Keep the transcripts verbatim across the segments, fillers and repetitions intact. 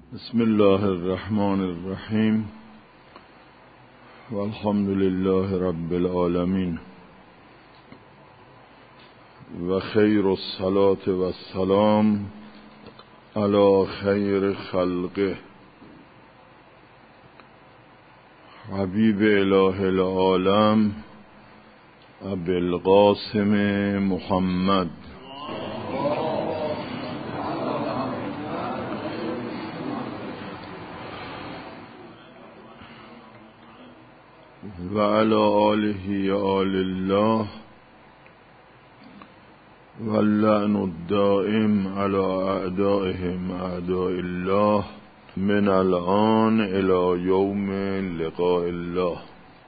بسم الله الرحمن الرحیم والحمد لله رب العالمین و خیر الصلاة و السلام علی خیر خلقه حبیب اله العالم ابی القاسم محمد و علی آله آل الله و اللعن الدائم علی اعدائهم اعداء الله من الآن الى یوم لقاء الله.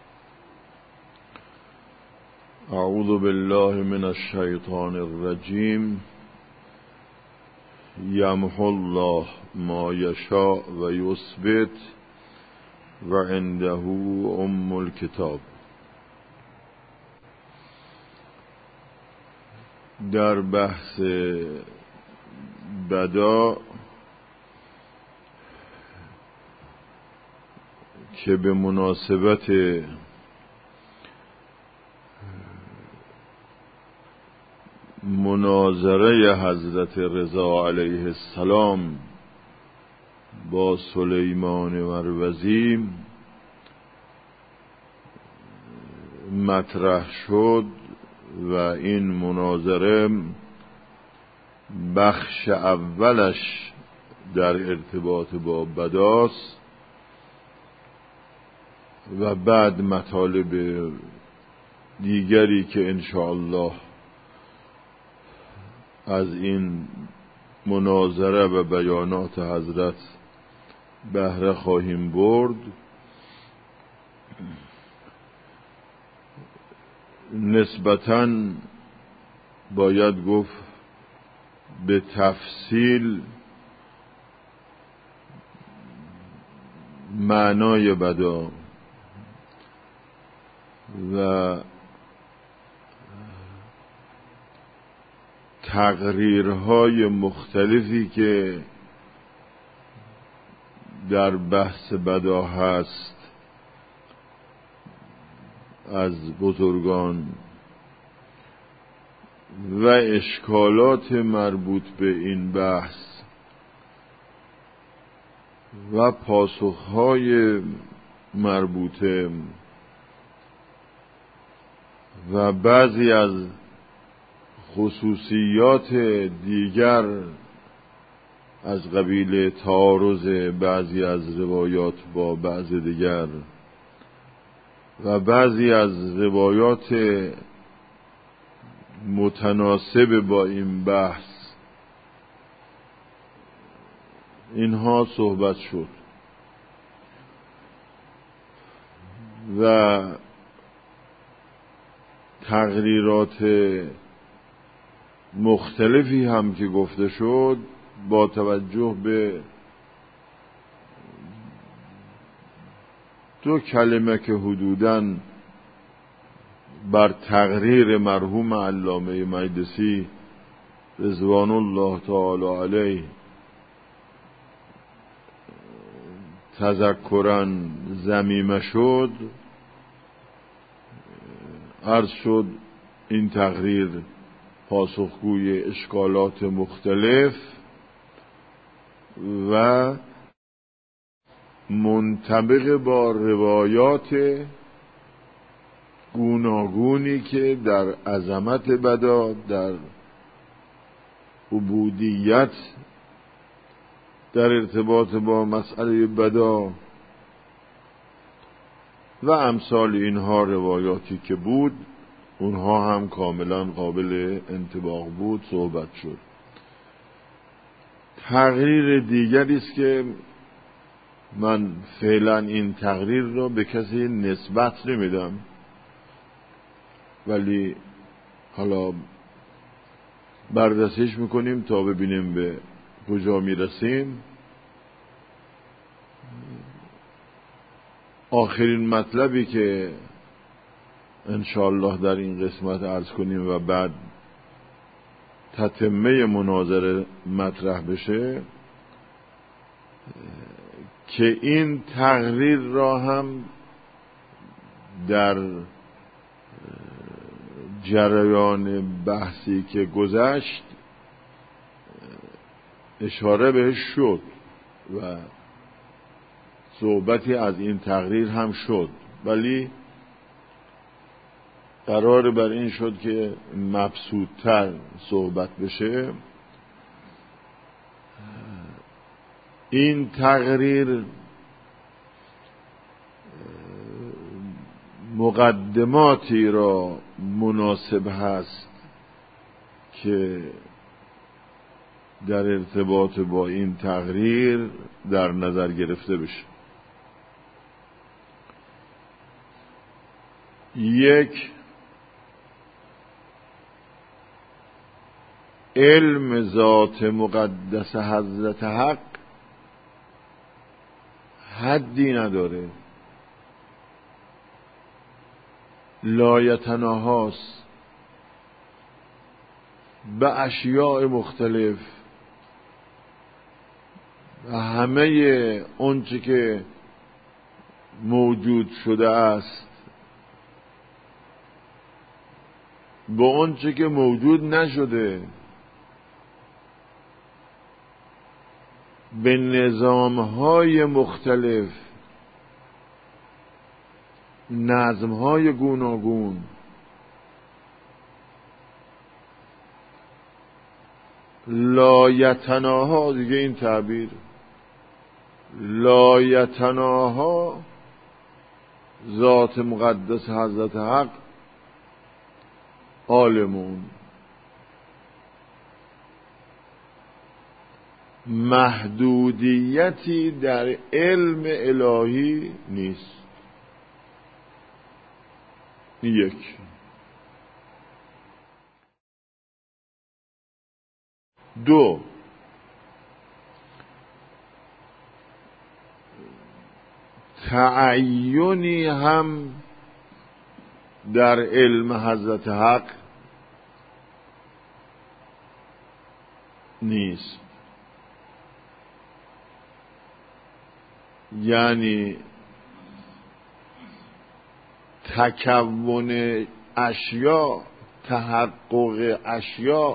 اعوذ بالله من الشیطان الرجیم. یمحو الله ما یشاء و یثبت و عنده ام الکتاب. در بحث بدا که به مناسبت مناظره حضرت رضا علیه السلام با سلیمان مروزی مطرح شد و این مناظره بخش اولش در ارتباط با بداست و بعد مطالب دیگری که انشاءالله از این مناظره و بیانات حضرت بهره خواهیم برد. نسبتاً باید گفت به تفصیل معنای بدا و تقریرهای مختلفی که در بحث بدا هست از بزرگان و اشکالات مربوط به این بحث و پاسخهای مربوطه و بعضی از خصوصیات دیگر از قبیل تعارض بعضی از روایات با بعض دیگر و بعضی از روایات متناسب با این بحث، اینها صحبت شد و تقریرات مختلفی هم که گفته شد با توجه به دو کلمه که حدوداً بر تقریر مرحوم علامه مجلسی رضوان الله تعالی علیه تذکراً ضمیمه شد، عرض شد این تقریر پاسخگوی اشکالات مختلف و منطبق با روایات گوناگونی که در عظمت بدا، در عبودیت، در ارتباط با مسئله بدا و امثال اینها روایاتی که بود، اونها هم کاملا قابل انطباق بود، صحبت شد. تقریر دیگری است که من فعلا این تقریر را به کسی نسبت نمیدم، ولی حالا بررسیش میکنیم تا ببینیم به کجا میرسیم. آخرین مطلبی که انشاءالله در این قسمت عرض کنیم و بعد تتمه مناظره مطرح بشه که این تقریر را هم در جریان بحثی که گذشت اشاره بهش شد و صحبتی از این تقریر هم شد، ولی قرار بر این شد که مبسوط‌تر صحبت بشه. این تقریر مقدماتی را مناسب هست که در ارتباط با این تقریر در نظر گرفته بشه. یک، علم ذات مقدس حضرت حق حدی نداره، لایتناهاست به اشیاء مختلف و همه اونچه که موجود شده است با اونچه که موجود نشده به نظام‌های مختلف، نظم‌های گوناگون، لایتناها، دیگه این تعبیر لایتناها ذات مقدس حضرت حق عالمون، محدودیتی در علم الهی نیست. یک. دو، تعیینی هم در علم حضرت حق نیست، یعنی تکون اشیا، تحقق اشیا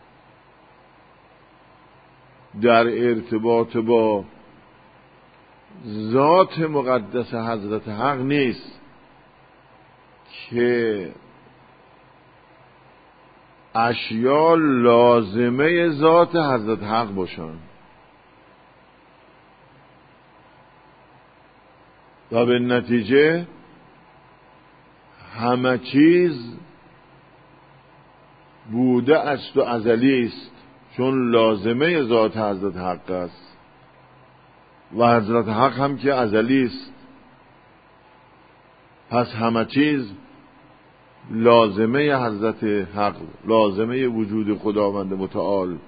در ارتباط با ذات مقدس حضرت حق نیست که اشیا لازمه ذات حضرت حق باشن و به نتیجه همه چیز بوده است و ازلی است، چون لازمه ذات حضرت حق است و حضرت حق هم که ازلی است. پس همه چیز لازمه حضرت حق، لازمه وجود خداوند متعال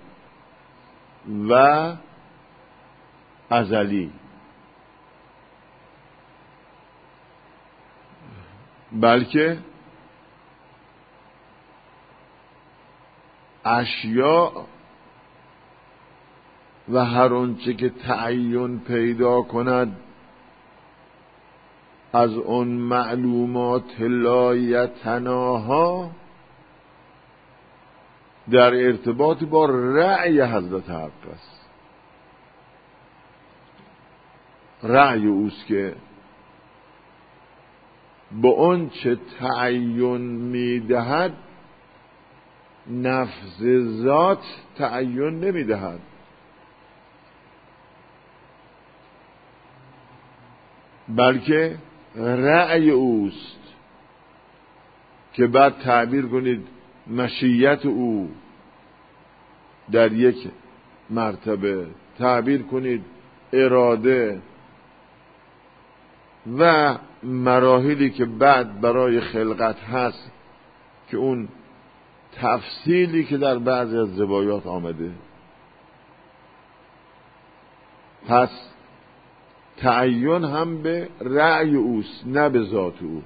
و ازلی، بلکه اشیاء و هر آنچه که تعین پیدا کند از اون معلومات لایتناها در ارتباط با رأی حضرت حق است. رأی اوست که با اون چه تعین میدهد نفس ذات تعین نمیدهد، بلکه رأی اوست که بعد تعبیر کنید مشیت او در یک مرتبه، تعبیر کنید اراده و مراحلی که بعد برای خلقت هست که اون تفصیلی که در بعضی از زوایات آمده. پس تعین هم به رأی اوست نه به ذات او،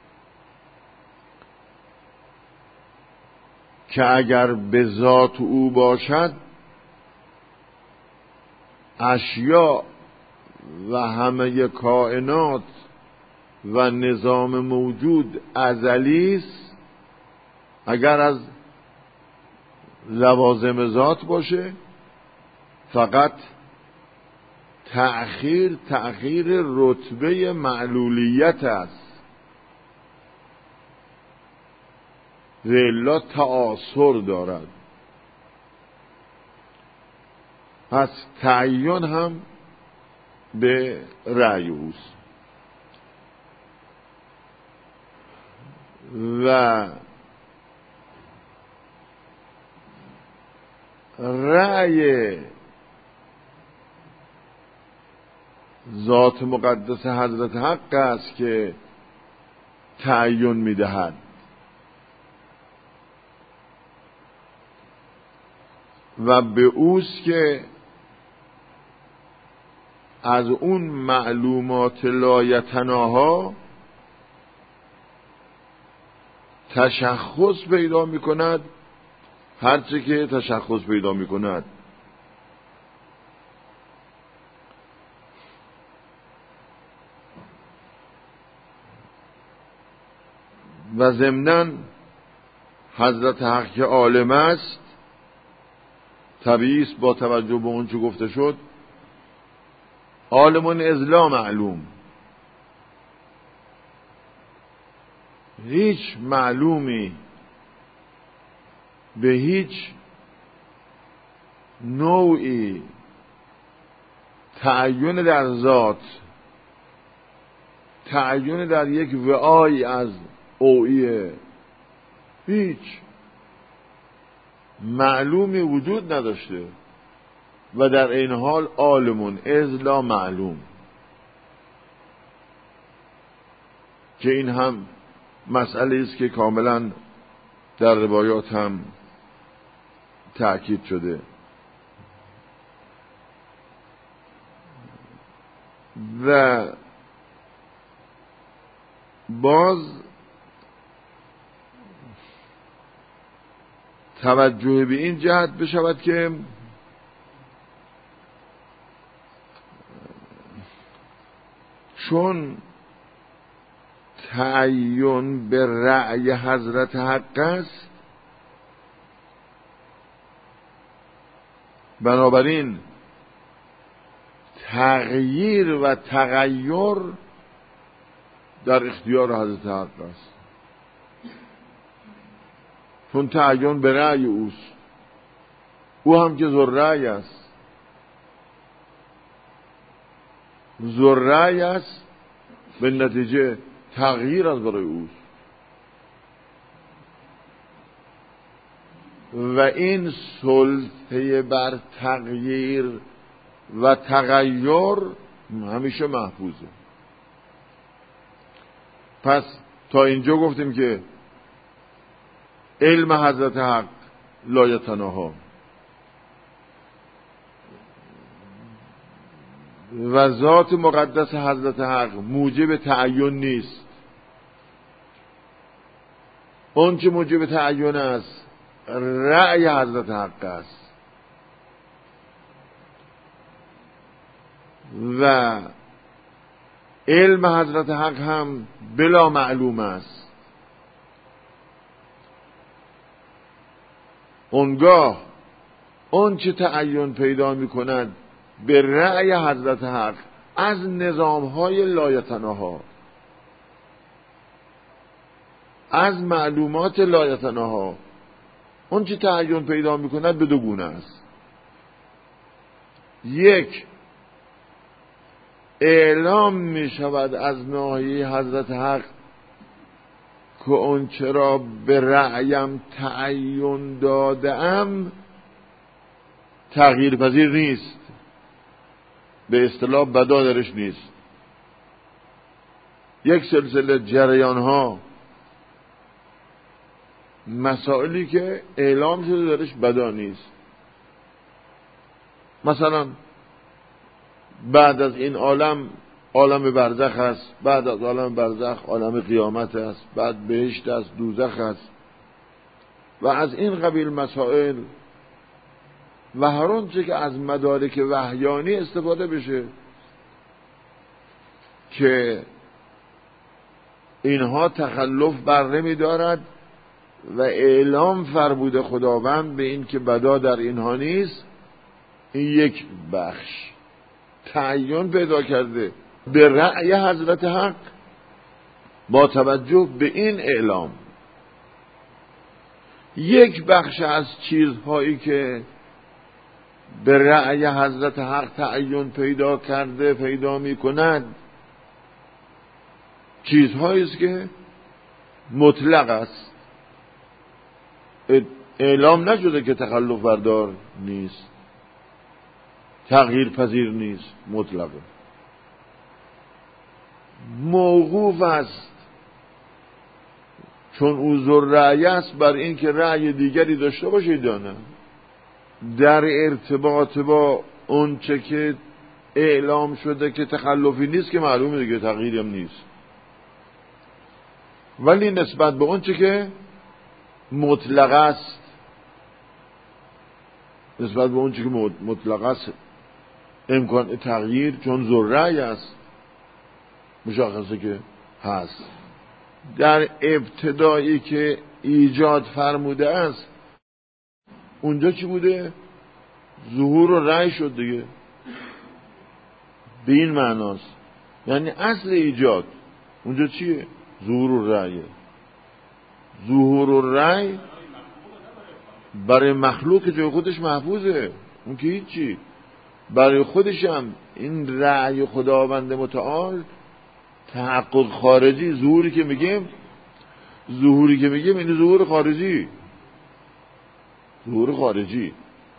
که اگر به ذات او باشد اشیاء و همه کائنات و نظام موجود ازلی است، اگر از لوازم ذات باشه فقط تأخیر تأخیر رتبه معلولیت است، وإلا تعاصر دارد. پس تعین هم به رأی اوست و رأی ذات مقدس حضرت حق است که تعین میدهد و به اوست که از اون معلومات لایتناها تشخص پیدا می کند هرچه که تشخص پیدا می کند. و ضمناً حضرت حق که عالم است، طبیعی است با توجه به اون چه گفته شد، عالمون از لا معلوم، هیچ معلومی به هیچ نوعی تعین در ذات، تعین در یک وعای از اوعیه، هیچ معلومی وجود نداشته و در این حال عالمون از لا معلوم، که این هم مسئله است که کاملا در روایات هم تأکید شده. و باز توجه به این جهت بشود که چون تعین به رأی حضرت حق است، بنابراین تغییر و تغییر در اختیار حضرت حق است، چون تعین به رأی اوست، او هم که ذوالرأی است، ذوالرأی است، به نتیجه تغییر از برای اوست و این سلطه بر تغییر و تغییر همیشه محفوظه. پس تا اینجا گفتیم که علم حضرت حق لایتناها و ذات مقدس حضرت حق موجب تعین نیست. اون چه موجب تعین است رأی حضرت حق است و علم حضرت حق هم بلا معلوم است. اونگاه اون چه تعین پیدا می کند به رأی حضرت حق از نظامهای لایتناها، از معلومات لایتناها، اون چه تعین پیدا می کند به دو گونه است. یک، اعلام می شود از ناحیه حضرت حق که اون چرا به رأیم تعین دادم تغییر پذیر نیست، به اصطلاح بدا درش نیست. یک سلسله جریان ها، مسائلی که اعلام شده درش بدا نیست. مثلا بعد از این عالم عالم برزخ است، بعد از عالم برزخ عالم قیامت است، بعد بهشت است، دوزخ است و از این قبیل مسائل و هر آنچه که از مدارک وحیانی استفاده بشه که اینها تخلف بر نمی دارد و اعلام فرموده خداوند به این که بدا در اینها نیست. این یک بخش تعین پیدا کرده به رأی حضرت حق با توجه به این اعلام. یک بخش از چیزهایی که به رأی حضرت حق تعین پیدا کرده پیدا می کند چیزهایی است که مطلق است، اعلام نشده که تخلف بردار نیست، تغییر پذیر نیست، مطلقه. موقوف است چون او ذو رأی است بر این که رأی دیگری داشته باشید یا نه در ارتباط با اون چه که اعلام شده که تخلفی نیست که معلومه دیگه تغییری هم نیست، ولی نسبت به اون چه که مطلق است، نسبت به اون چه که مطلق است امکان تغییر چون ذو رأی است مشخصه که هست. در ابتدایی که ایجاد فرموده است اونجا چی بوده؟ ظهور و رأی شد دیگه، به این معناست. یعنی اصل ایجاد اونجا چیه؟ ظهور و رأی. ظهور و رأی برای مخلوق جای خودش محفوظه، اون که هیچی. برای خودش هم این رأی خداوند متعال تحقق خارجی، ظهوری که میگیم ظهوری که میگیم این ظهور خارجی، ظهور خارجی.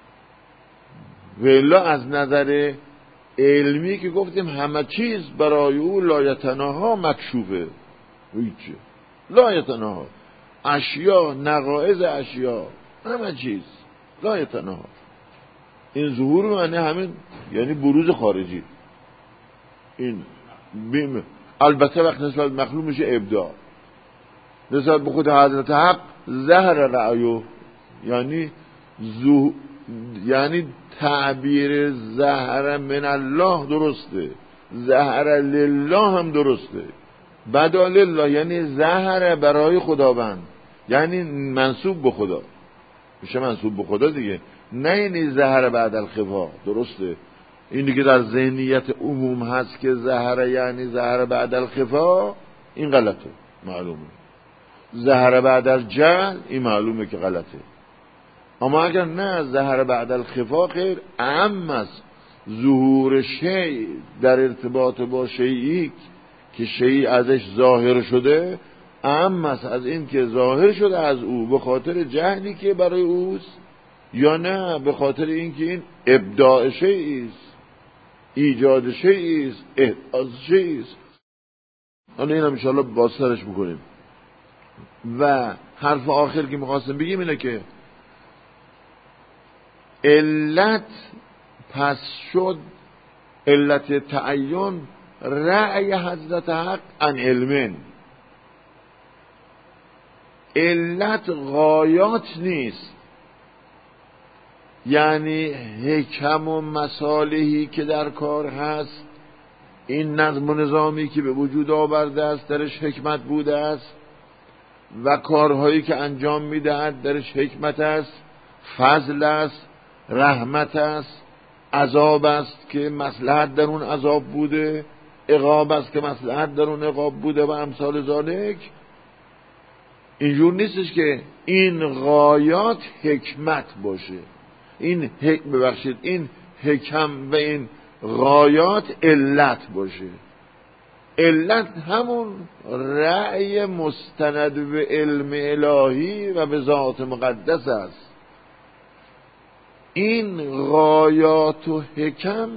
و الا از نظر علمی که گفتیم همه چیز برای او لایتناها مکشوفه، هیچی لایتناها، اشیا نقائض اشیا همه چیز لایتناها. این ظهور معنی همین یعنی بروز خارجی. این بیم البته وقت نسبت مخلوق میشه ابداع، نسبت به خود حضرت حق ظهر رأیو، یعنی زو... یعنی تعبیر ظهر من الله درسته، ظهر لله هم درسته، بدا لله یعنی ظهر برای خداوند، یعنی منسوب به خدا، میشه منسوب به خدا دیگه، نه یعنی ظهر بعد الخفا. درسته اینی که در ذهنیت عموم هست که ظهر یعنی ظهر بعد الخفا، این غلطه، معلومه. ظهر بعد الجهل این معلومه که غلطه. اما اگر نه ظهر بعد الخفا خیر اعم است. ظهور شیء در ارتباط با شیئی که شیء ازش ظاهر شده اعم است از این که ظاهر شده از او به خاطر جهلی که برای اوست، یا نه به خاطر اینکه این ابداع شیئی است، ایجاد شیئی است، احداث شیئی است. حالا این هم ان شاء الله بازترش بکنیم. و حرف آخر که می‌خواستم بگیم اینه که علت پس شد، علت تعین رأی حضرت حق عن علمین. علت غایات نیست، یعنی حکم و مصالحی که در کار هست، این نظم و نظامی که به وجود آورده است درش حکمت بوده است و کارهایی که انجام میدهد درش حکمت است، فضل است، رحمت است، عذاب است که مصلحت در اون عذاب بوده، عقاب است که مصلحت در اون عقاب بوده و امثال ذالک. اینجور نیستش که این غایات حکمت باشه، این حکم ببخشید این حکم و این غایات علت باشه. علت همون رأی مستند به علم الهی و به ذات مقدس است. این غایات و حکم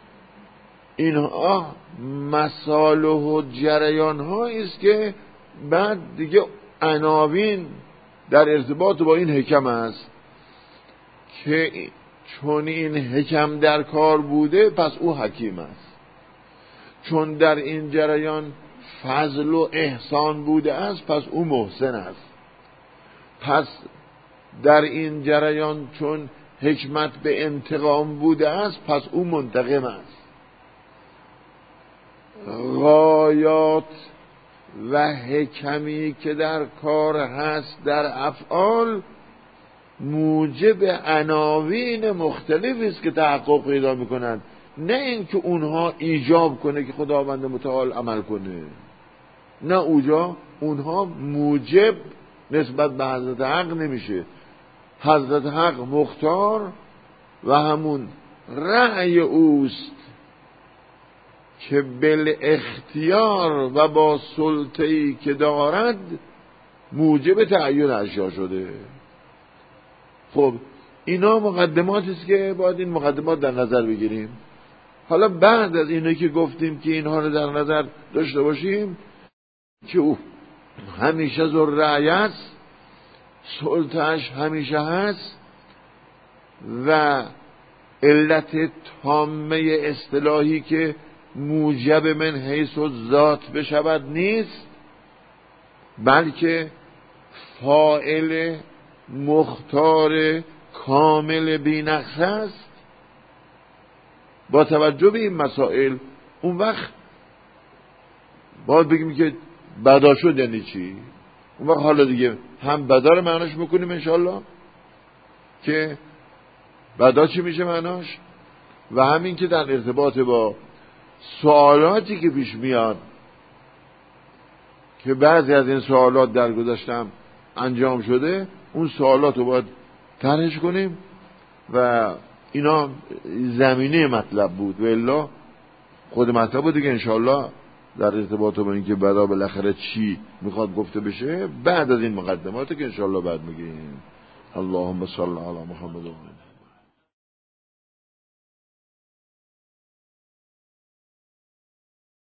اینها مصالح و جریان هایی است که بعد دیگه عناوین در ارتباط با این حکم است که چون این حکم در کار بوده پس او حکیم است، چون در این جریان فضل و احسان بوده است پس او محسن است، پس در این جریان چون حکمت به انتقام بوده است پس او منتقم است. غایات و حکمی که در کار هست در افعال موجب عناوین مختلفی است که تحقق پیدا میکنند، نه اینکه اونها ایجاب کنه که خداوند متعال عمل کنه، نه اوجا اونها موجب نسبت به حضرت حق نمیشه. حضرت حق مختار و همون رأی اوست که بل اختیار و با سلطه‌ای که دارد موجب تعیین اشیا شده. خب اینا مقدماتی است که باید این مقدمات در نظر بگیریم. حالا بعد از اینه که گفتیم که اینها رو در نظر داشته باشیم که او همیشه ذوالرأی است، سلطه‌اش همیشه هست و علت تامه اصطلاحی که موجب من حیث ذات بشود نیست، بلکه فاعل مختار کامل بی‌نقص است. با توجه به این مسائل اون وقت باید بگیم که بدا شد یعنی چی. اون وقت حالا دیگه هم بدا رو معناش میکنیم انشالله که بدا چی میشه معناش، و همین که در ارتباط با سوالاتی که پیش میاد که بعضی از این سوالات در گذشتم انجام شده، اون سوالات رو باید طرحش کنیم و اینا زمینه مطلب بود و الا خود مطلب بود دیگه انشالله در ارتباط با اینکه بعدا بالاخره چی میخواد گفته بشه بعد از این مقدمات که انشالله بعد میگیم. اللهم صل علی محمد و